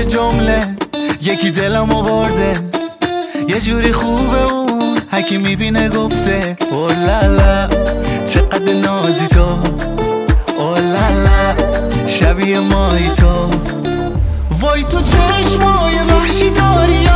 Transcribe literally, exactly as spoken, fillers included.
جمله یکی دلم آورده، یه جوری خوبه اون هکی میبینه گفته اولالا چقدر نازی تو، اولالا شبیه مایی تو. وای تو چشمای وحشی داری